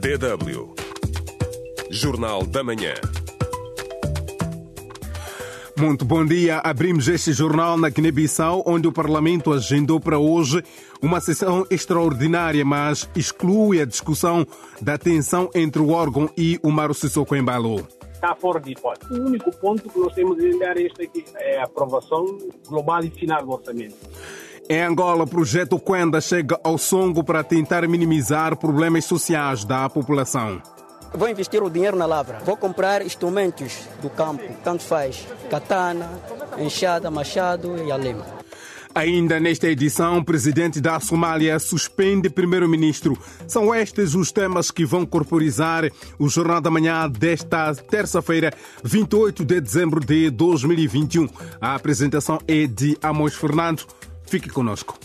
DW Jornal da Manhã. Muito bom dia. Abrimos este jornal na Guiné-Bissau, onde o Parlamento agendou para hoje uma sessão extraordinária, mas exclui a discussão da tensão entre o órgão e o Umaro Sissoko Embalo. Está fora de hipótese. O único ponto que nós temos de olhar aqui é a aprovação global e final do orçamento. Em Angola, o projeto Quenda chega ao Songo para tentar minimizar problemas sociais da população. Vou investir o dinheiro na lavra. Vou comprar instrumentos do campo, tanto faz katana, enxada, machado e a lema. Ainda nesta edição, o presidente da Somália suspende primeiro-ministro. São estes os temas que vão corporizar o Jornal da Manhã desta terça-feira, 28 de dezembro de 2021. A apresentação é de Amos Fernando. Fique conosco.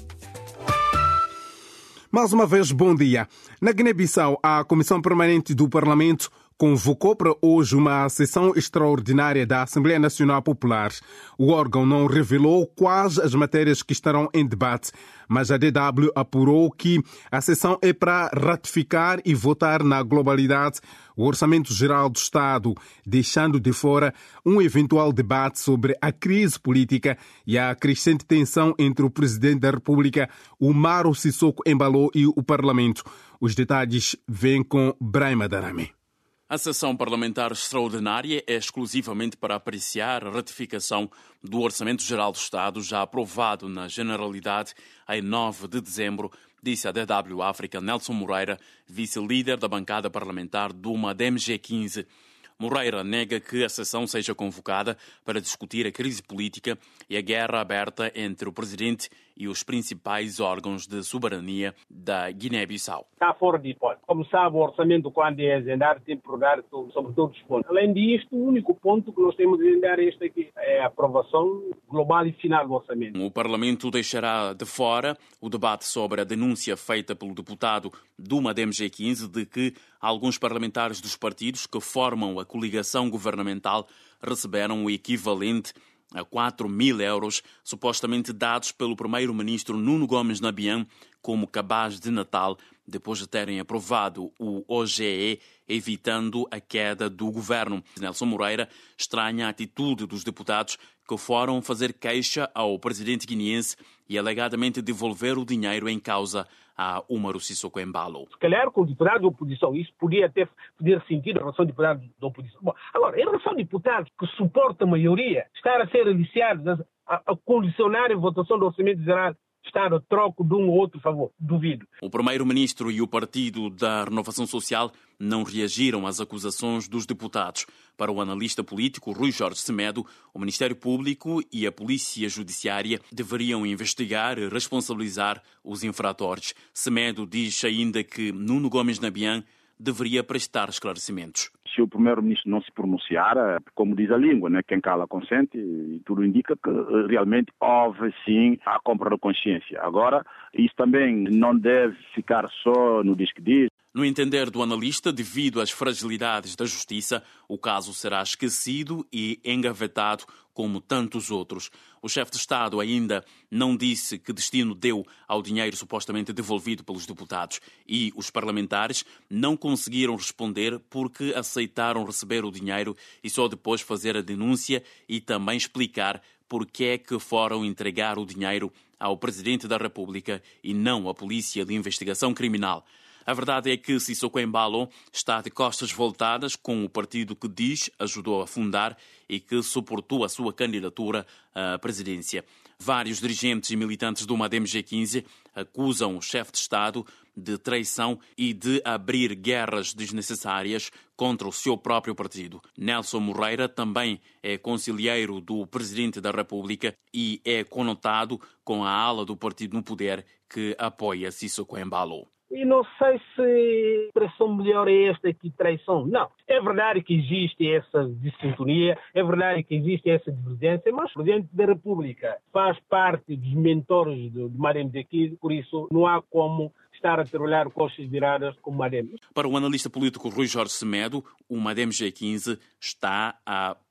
Mais uma vez, bom dia. Na Guiné-Bissau, a Comissão Permanente do Parlamento convocou para hoje uma sessão extraordinária da Assembleia Nacional Popular. O órgão não revelou quais as matérias que estarão em debate, mas a DW apurou que a sessão é para ratificar e votar na globalidade o Orçamento Geral do Estado, deixando de fora um eventual debate sobre a crise política e a crescente tensão entre o Presidente da República, Umaro Sissoko Embalo, e o Parlamento. Os detalhes vêm com Brahima Darame. A sessão parlamentar extraordinária é exclusivamente para apreciar a ratificação do Orçamento Geral do Estado, já aprovado na Generalidade em 9 de dezembro, disse a DW África Nelson Moreira, vice-líder da bancada parlamentar do MADEM-G15. Moreira nega que a sessão seja convocada para discutir a crise política e a guerra aberta entre o presidente e os principais órgãos de soberania da Guiné-Bissau. Está fora de hipótese. Como sabe, o orçamento, quando é agendado, tem que rodar sobre todos os pontos. Além disto, o único ponto que nós temos de agendar aqui é a aprovação global e final do orçamento. O Parlamento deixará de fora o debate sobre a denúncia feita pelo deputado do MADEM-G15 de que alguns parlamentares dos partidos que formam a coligação governamental receberam o equivalente a 4.000 euros, supostamente dados pelo primeiro-ministro Nuno Gomes Nabian como cabaz de Natal, depois de terem aprovado o OGE, evitando a queda do governo. Nelson Moreira estranha a atitude dos deputados que foram fazer queixa ao presidente guineense e alegadamente devolver o dinheiro em causa a Umaro Sissoko Embalo. Se calhar com deputados da oposição, isso podia ter sentido em relação a deputados da oposição. Bom, agora, em relação a deputados que suportam a maioria, estar a ser aliciados a condicionar a votação do Orçamento Geral, estar a troco de um ou outro favor, duvido. O primeiro-ministro e o Partido da Renovação Social não reagiram às acusações dos deputados. Para o analista político Rui Jorge Semedo, o Ministério Público e a Polícia Judiciária deveriam investigar e responsabilizar os infratores. Semedo diz ainda que Nuno Gomes Nabian deveria prestar esclarecimentos. Se o primeiro-ministro não se pronunciar, como diz a língua, né, quem cala consente, e tudo indica que realmente houve sim a compra de consciência. Agora, isso também não deve ficar só no diz que diz. No entender do analista, devido às fragilidades da justiça, o caso será esquecido e engavetado como tantos outros. O chefe de Estado ainda não disse que destino deu ao dinheiro supostamente devolvido pelos deputados e os parlamentares não conseguiram responder porque aceitaram receber o dinheiro e só depois fazer a denúncia e também explicar porque é que foram entregar o dinheiro ao Presidente da República e não à Polícia de Investigação Criminal. A verdade é que Sissoko Embalo está de costas voltadas com o partido que diz ajudou a fundar e que suportou a sua candidatura à presidência. Vários dirigentes e militantes do MADEM-G15 acusam o chefe de Estado de traição e de abrir guerras desnecessárias contra o seu próprio partido. Nelson Moreira também é conselheiro do Presidente da República e é conotado com a ala do partido no poder que apoia Sissoko Embalo. E não sei se a expressão melhor é esta aqui, traição. Não. É verdade que existe essa dissintonia, é verdade que existe essa divergência, mas o Presidente da República faz parte dos mentores do MADEM-G15, por isso não há como estar a trabalhar costas viradas com o MADEM. Para o analista político Rui Jorge Semedo, o MADEM-G15 está a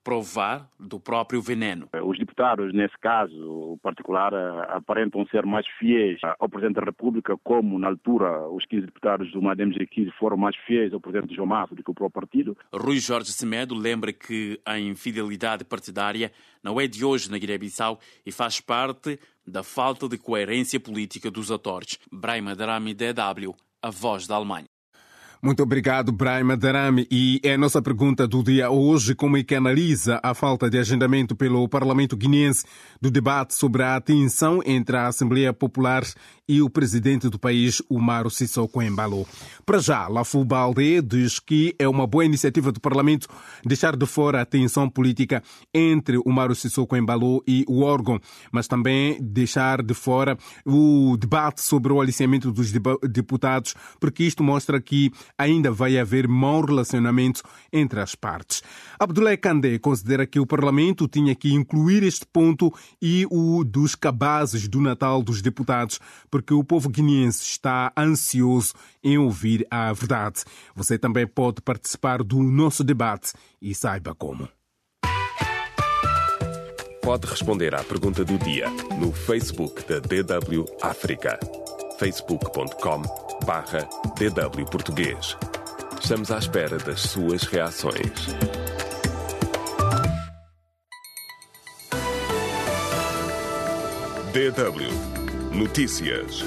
provar do próprio veneno. Os deputados, nesse caso particular, aparentam ser mais fiéis ao Presidente da República, como na altura os 15 deputados do MAD-MG15 foram mais fiéis ao Presidente João Mafra do que o próprio partido. Rui Jorge Semedo lembra que a infidelidade partidária não é de hoje na Guiné-Bissau e faz parte da falta de coerência política dos atores. Brahima Darami, DW, a voz da Alemanha. Muito obrigado, Brahima Darami. E é a nossa pergunta do dia hoje: como é que analisa a falta de agendamento pelo Parlamento guineense do debate sobre a tensão entre a Assembleia Popular e o presidente do país, Umaro Sissoko Embalo? Para já, Lafu Baldé diz que é uma boa iniciativa do Parlamento deixar de fora a tensão política entre Umaro Sissoko Embalo e o órgão, mas também deixar de fora o debate sobre o aliciamento dos deputados, porque isto mostra que ainda vai haver mau relacionamento entre as partes. Abdoulaye Kandé considera que o Parlamento tinha que incluir este ponto e o dos cabazes do Natal dos deputados, porque o povo guineense está ansioso em ouvir a verdade. Você também pode participar do nosso debate e saiba como. Pode responder à pergunta do dia no Facebook da DW África. facebook.com/DW Português. Estamos à espera das suas reações. DW Notícias.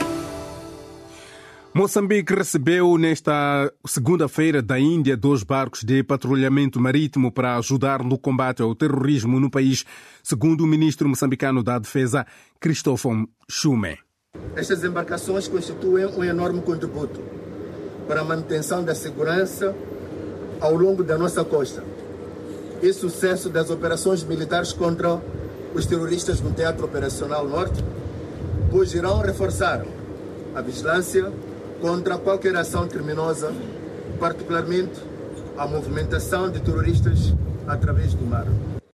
Moçambique recebeu nesta segunda-feira da Índia 2 barcos de patrulhamento marítimo para ajudar no combate ao terrorismo no país, segundo o ministro moçambicano da Defesa, Cristóvão Chume. Estas embarcações constituem um enorme contributo para a manutenção da segurança ao longo da nossa costa e sucesso das operações militares contra os terroristas no Teatro Operacional Norte, pois irão reforçar a vigilância contra qualquer ação criminosa, particularmente a movimentação de terroristas através do mar.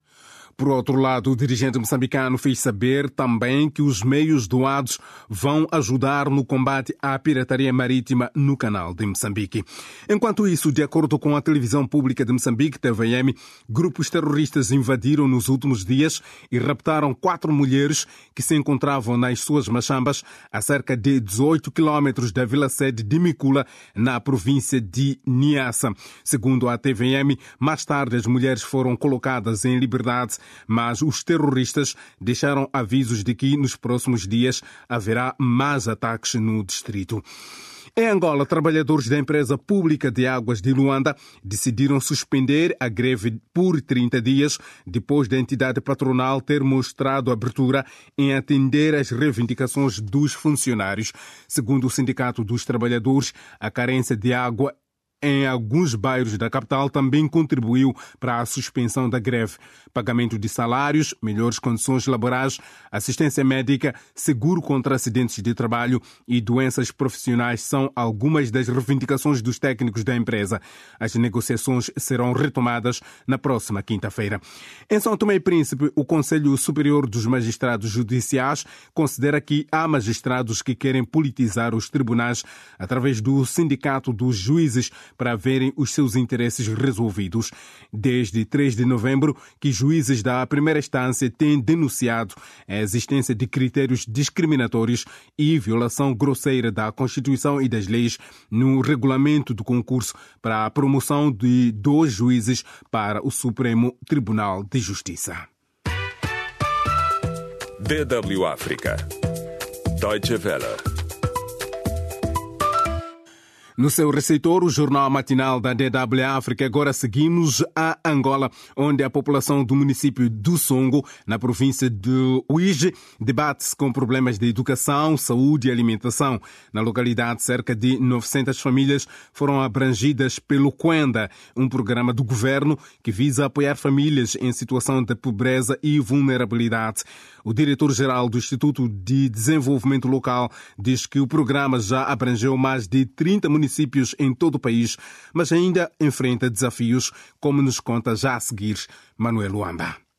Por outro lado, o dirigente moçambicano fez saber também que os meios doados vão ajudar no combate à pirataria marítima no canal de Moçambique. Enquanto isso, de acordo com a televisão pública de Moçambique, TVM, grupos terroristas invadiram nos últimos dias e raptaram 4 mulheres que se encontravam nas suas machambas a cerca de 18 quilómetros da vila-sede de Micula, na província de Niassa. Segundo a TVM, mais tarde as mulheres foram colocadas em liberdade, mas os terroristas deixaram avisos de que nos próximos dias haverá mais ataques no distrito. Em Angola, trabalhadores da empresa pública de águas de Luanda decidiram suspender a greve por 30 dias depois da entidade patronal ter mostrado abertura em atender às reivindicações dos funcionários. Segundo o Sindicato dos Trabalhadores, a carência de água em alguns bairros da capital também contribuiu para a suspensão da greve. Pagamento de salários, melhores condições laborais, assistência médica, seguro contra acidentes de trabalho e doenças profissionais são algumas das reivindicações dos técnicos da empresa. As negociações serão retomadas na próxima quinta-feira. Em São Tomé e Príncipe, o Conselho Superior dos Magistrados Judiciais considera que há magistrados que querem politizar os tribunais através do Sindicato dos Juízes para verem os seus interesses resolvidos. Desde 3 de novembro, que juízes da primeira instância têm denunciado a existência de critérios discriminatórios e violação grosseira da Constituição e das leis no regulamento do concurso para a promoção de 2 juízes para o Supremo Tribunal de Justiça. DW África. Deutsche Welle. No seu receptor, o jornal matinal da DW África. Agora seguimos a Angola, onde a população do município do Songo, na província de Uige, debate-se com problemas de educação, saúde e alimentação. Na localidade, cerca de 900 famílias foram abrangidas pelo Quenda, um programa do governo que visa apoiar famílias em situação de pobreza e vulnerabilidade. O diretor-geral do Instituto de Desenvolvimento Local diz que o programa já abrangeu mais de 30 municípios em todo o país, mas ainda enfrenta desafios, como nos conta já a seguir Manuel Luanda.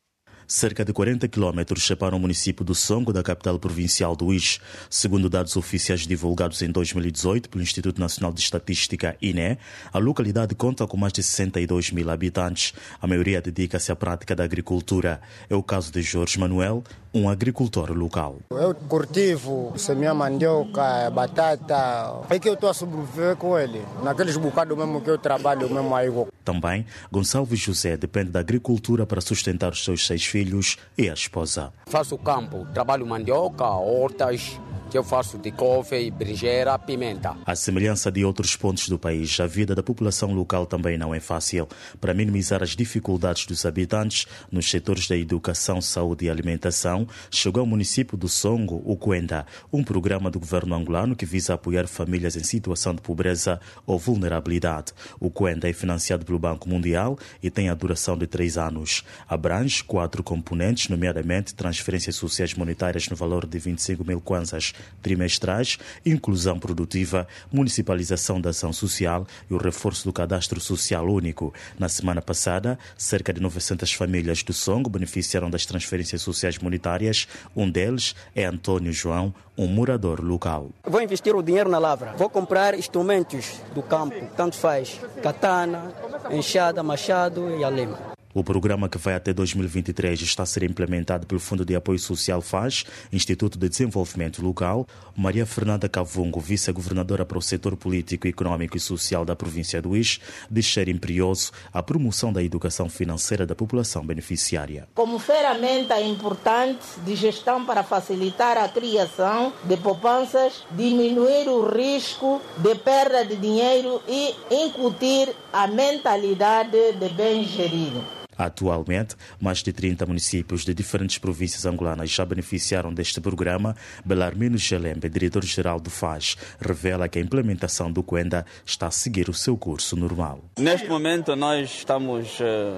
Cerca de 40 quilômetros separam o município do Songo da capital provincial do Ix. Segundo dados oficiais divulgados em 2018 pelo Instituto Nacional de Estatística, INE, a localidade conta com mais de 62 mil habitantes. A maioria dedica-se à prática da agricultura. É o caso de Jorge Manuel, um agricultor local. Eu cultivo, semear mandioca, batata. É que eu estou a sobreviver com ele. Naqueles bocados mesmo que eu trabalho, mesmo aí. Também, Gonçalves José depende da agricultura para sustentar os seus 6 filhos e a esposa. Faço campo, trabalho mandioca, hortas, que eu faço de couve, berinjela, pimenta. À semelhança de outros pontos do país, a vida da população local também não é fácil. Para minimizar as dificuldades dos habitantes nos setores da educação, saúde e alimentação, chegou ao município do Songo o Cuenda, um programa do governo angolano que visa apoiar famílias em situação de pobreza ou vulnerabilidade. O Cuenda é financiado pelo Banco Mundial e tem a duração de 3 anos. Abrange 4 componentes, nomeadamente transferências sociais monetárias no valor de 25 mil kwanzas trimestrais, inclusão produtiva, municipalização da ação social e o reforço do cadastro social único. Na semana passada, cerca de 900 famílias do Songo beneficiaram das transferências sociais monetárias. Um deles é Antônio João, um morador local. Vou investir o dinheiro na lavra. Vou comprar instrumentos do campo, tanto faz katana, enxada, machado e a lema. O programa, que vai até 2023, está a ser implementado pelo Fundo de Apoio Social FAS, Instituto de Desenvolvimento Local. Maria Fernanda Cavungo, vice-governadora para o setor político, econômico e social da província do Ix, diz ser imperioso a promoção da educação financeira da população beneficiária. Como ferramenta importante de gestão para facilitar a criação de poupanças, diminuir o risco de perda de dinheiro e incutir a mentalidade de bem gerido. Atualmente, mais de 30 municípios de diferentes províncias angolanas já beneficiaram deste programa. Belarmino Gelembe, diretor-geral do FAS, revela que a implementação do Cuenda está a seguir o seu curso normal. Neste momento nós estamos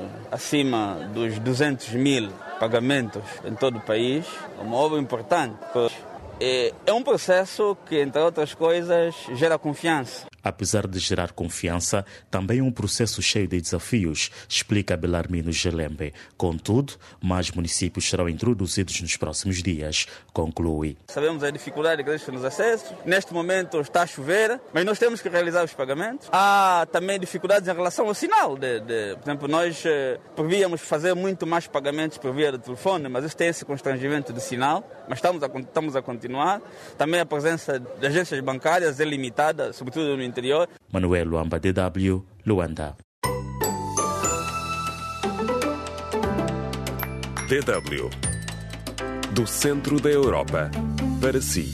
acima dos 200 mil pagamentos em todo o país. É uma obra importante. É um processo que, entre outras coisas, gera confiança. Apesar de gerar confiança, também é um processo cheio de desafios, explica Belarmino Gelembe. Contudo, mais municípios serão introduzidos nos próximos dias, conclui. Sabemos a dificuldade que existe nos acessos. Neste momento está a chover, mas nós temos que realizar os pagamentos. Há também dificuldades em relação ao sinal. Por exemplo, nós prevíamos fazer muito mais pagamentos por via de telefone, mas isso tem esse constrangimento de sinal. Mas estamos a continuar. Também a presença de agências bancárias é limitada, sobretudo no interior. Manuel Luamba, DW, Luanda. DW, do centro da Europa, para si.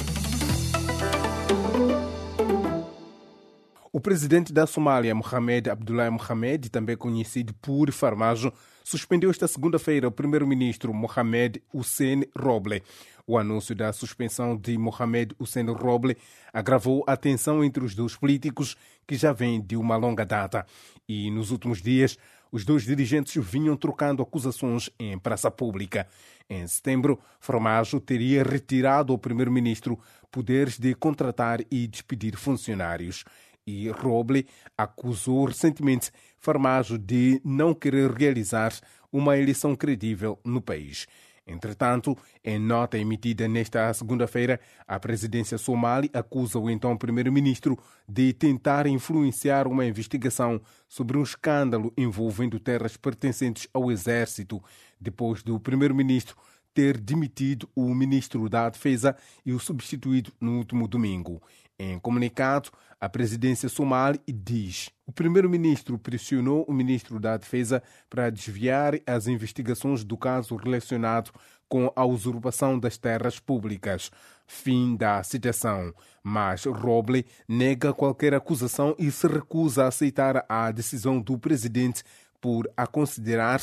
O presidente da Somália, Mohamed Abdullahi Mohamed, também conhecido por Farmajo, suspendeu esta segunda-feira o primeiro-ministro Mohamed Hussein Roble. O anúncio da suspensão de Mohamed Hussein Roble agravou a tensão entre os dois políticos, que já vem de uma longa data. E nos últimos dias, os dois dirigentes vinham trocando acusações em praça pública. Em setembro, Farmajo teria retirado ao primeiro-ministro poderes de contratar e despedir funcionários. E Roble acusou recentemente Farmajo de não querer realizar uma eleição credível no país. Entretanto, em nota emitida nesta segunda-feira, a presidência somali acusa o então primeiro-ministro de tentar influenciar uma investigação sobre um escândalo envolvendo terras pertencentes ao exército, depois do primeiro-ministro ter demitido o ministro da Defesa e o substituído no último domingo. Em comunicado, a presidência somali diz: o primeiro-ministro pressionou o ministro da Defesa para desviar as investigações do caso relacionado com a usurpação das terras públicas. Fim da citação. Mas Roble nega qualquer acusação e se recusa a aceitar a decisão do presidente por a considerar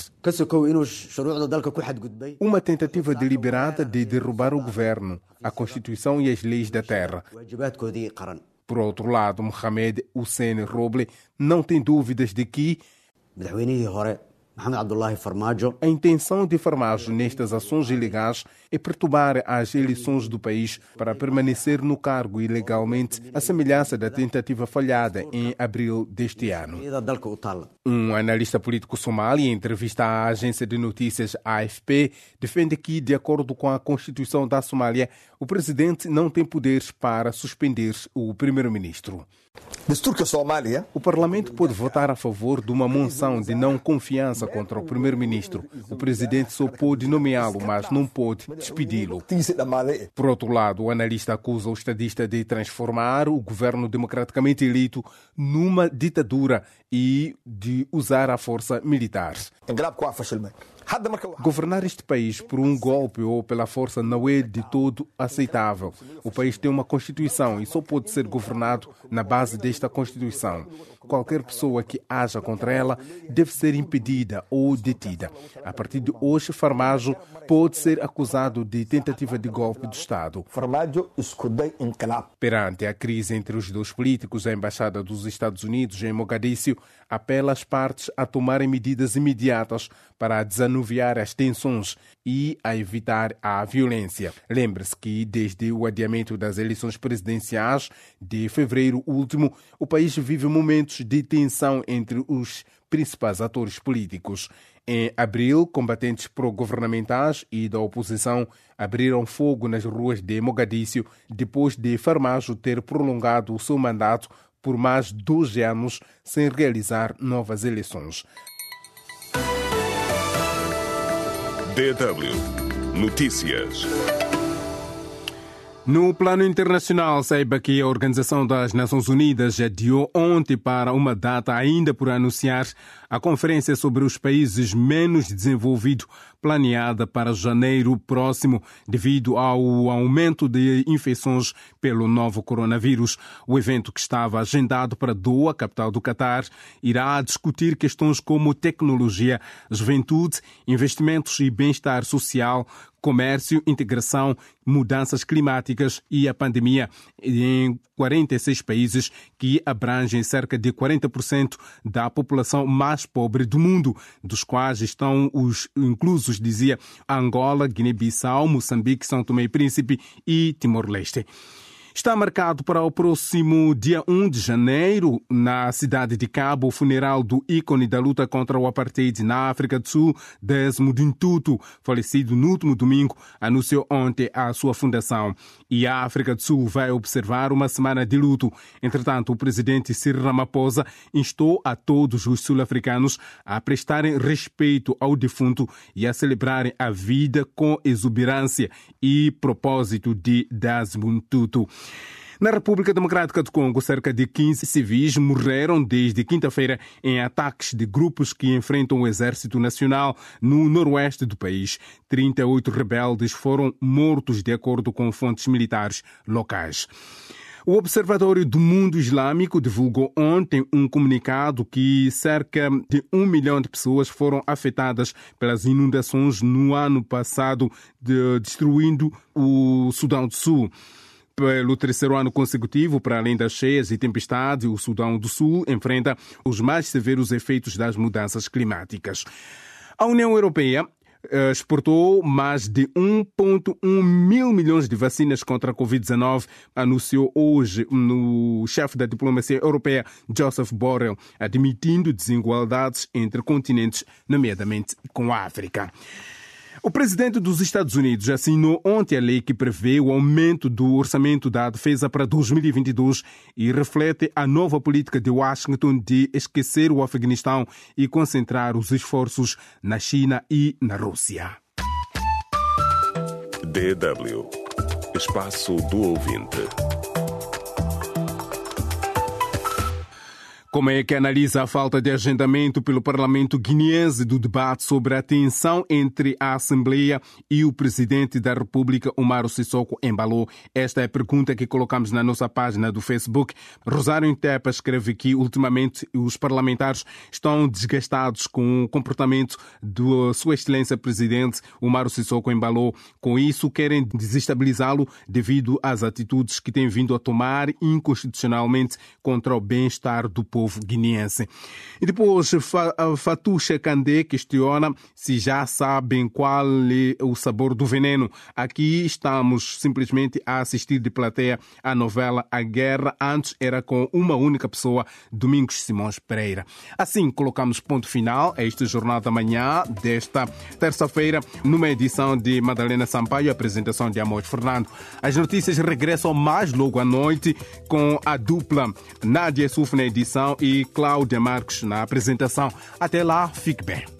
uma tentativa deliberada de derrubar o governo, a Constituição e as leis da terra. Por outro lado, Mohamed Hussein Roble não tem dúvidas de que A intenção de Farmajo nestas ações ilegais é perturbar as eleições do país para permanecer no cargo ilegalmente, à semelhança da tentativa falhada em abril deste ano. Um analista político somali, em entrevista à agência de notícias AFP, defende que, de acordo com a Constituição da Somália, o presidente não tem poderes para suspender o primeiro-ministro. O Parlamento pode votar a favor de uma moção de não confiança contra o primeiro-ministro. O presidente só pode nomeá-lo, mas não pode despedi-lo. Por outro lado, o analista acusa o estadista de transformar o governo democraticamente eleito numa ditadura e de usar a força militar. Governar este país por um golpe ou pela força não é de todo aceitável. O país tem uma Constituição e só pode ser governado na base desta Constituição. Qualquer pessoa que haja contra ela deve ser impedida ou detida. A partir de hoje, Farmajo pode ser acusado de tentativa de golpe de Estado. Perante a crise entre os dois políticos, a Embaixada dos Estados Unidos em Mogadíscio apela às partes a tomarem medidas imediatas para desanuviar as tensões e a evitar a violência. Lembre-se que, desde o adiamento das eleições presidenciais de fevereiro último, o país vive momentos de tensão entre os principais atores políticos. Em abril, combatentes pró-governamentais e da oposição abriram fogo nas ruas de Mogadíscio depois de Farmajo ter prolongado o seu mandato por mais 12 anos sem realizar novas eleições. DW Notícias. No plano internacional, saiba que a Organização das Nações Unidas adiou ontem para uma data ainda por anunciar a conferência sobre os países menos desenvolvidos planeada para janeiro próximo devido ao aumento de infecções pelo novo coronavírus. O evento, que estava agendado para Doha, capital do Catar, irá discutir questões como tecnologia, juventude, investimentos e bem-estar social, comércio, integração, mudanças climáticas e a pandemia em 46 países que abrangem cerca de 40% da população mais pobre do mundo, dos quais estão os inclusos, dizia, Angola, Guiné-Bissau, Moçambique, São Tomé e Príncipe e Timor-Leste. Está marcado para o próximo dia 1 de janeiro, na cidade de Cabo, o funeral do ícone da luta contra o apartheid na África do Sul, Desmond Tutu, falecido no último domingo, anunciou ontem a sua fundação. E a África do Sul vai observar uma semana de luto. Entretanto, o presidente Cyril Ramaphosa instou a todos os sul-africanos a prestarem respeito ao defunto e a celebrarem a vida com exuberância e propósito de Desmond Tutu. Na República Democrática do Congo, cerca de 15 civis morreram desde quinta-feira em ataques de grupos que enfrentam o Exército Nacional no noroeste do país. 38 rebeldes foram mortos, de acordo com fontes militares locais. O Observatório do Mundo Islâmico divulgou ontem um comunicado que cerca de 1 milhão de pessoas foram afetadas pelas inundações no ano passado, destruindo o Sudão do Sul. Pelo terceiro ano consecutivo, para além das cheias e tempestades, o Sudão do Sul enfrenta os mais severos efeitos das mudanças climáticas. A União Europeia exportou mais de 1,1 mil milhões de vacinas contra a Covid-19, anunciou hoje o chefe da diplomacia europeia, Joseph Borrell, admitindo desigualdades entre continentes, nomeadamente com a África. O presidente dos Estados Unidos assinou ontem a lei que prevê o aumento do orçamento da defesa para 2022 e reflete a nova política de Washington de esquecer o Afeganistão e concentrar os esforços na China e na Rússia. DW Espaço do Ouvinte. Como é que analisa a falta de agendamento pelo Parlamento guineense do debate sobre a tensão entre a Assembleia e o Presidente da República, Umaro Sissoko Embalo? Esta é a pergunta que colocamos na nossa página do Facebook. Rosário Intepa escreve que, ultimamente, os parlamentares estão desgastados com o comportamento de Sua Excelência Presidente Umaro Sissoko Embalo. Com isso, querem desestabilizá-lo devido às atitudes que tem vindo a tomar inconstitucionalmente contra o bem-estar do povo povo guineense. E depois, Fatusha Kandé questiona se já sabem qual é o sabor do veneno. Aqui estamos simplesmente a assistir de plateia a novela A Guerra. Antes era com uma única pessoa, Domingos Simões Pereira. Assim, colocamos ponto final a este Jornal da Manhã desta terça-feira, numa edição de Madalena Sampaio, apresentação de Amor Fernando. As notícias regressam mais logo à noite com a dupla Nádia Suf na edição e Cláudia Marcos na apresentação. Até lá, fique bem.